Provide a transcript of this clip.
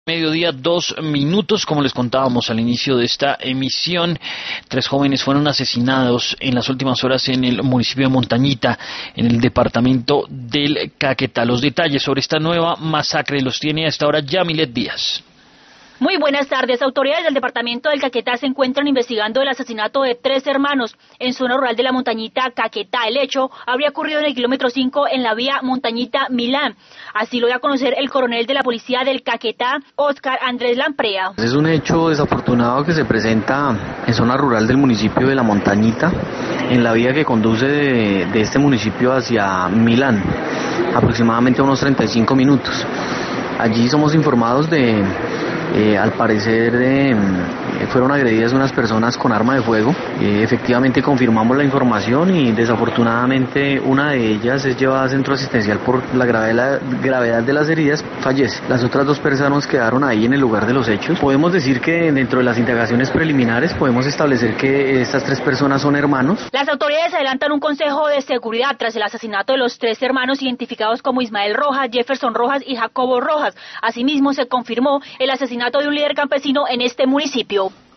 Mediodía, 2 minutos, como les contábamos al inicio de esta emisión, 3 jóvenes fueron asesinados en las últimas horas en el municipio de Montañita, en el departamento del Caquetá. Los detalles sobre esta nueva masacre los tiene a esta hora Yamilet Díaz. Muy buenas tardes. Autoridades del departamento del Caquetá se encuentran investigando el asesinato de 3 hermanos en zona rural de la Montañita, Caquetá. El hecho habría ocurrido en el kilómetro 5 en la vía Montañita-Milán. Así lo dio a conocer el coronel de la policía del Caquetá, Óscar Andrés Lamprea. Es un hecho desafortunado que se presenta en zona rural del municipio de la Montañita, en la vía que conduce de este municipio hacia Milán, aproximadamente a unos 35 minutos. Allí somos informados al parecer fueron agredidas unas personas con arma de fuego. Efectivamente confirmamos la información y desafortunadamente una de ellas es llevada a centro asistencial por la gravedad de las heridas, fallece. Las otras 2 personas quedaron ahí en el lugar de los hechos. Podemos decir que dentro de las indagaciones preliminares podemos establecer que estas 3 personas son hermanos. Las autoridades adelantan un consejo de seguridad tras el asesinato de los 3 hermanos identificados como Ismael Rojas, Jefferson Rojas y Jacobo Rojas. Asimismo se confirmó el asesinato de un líder campesino en este municipio.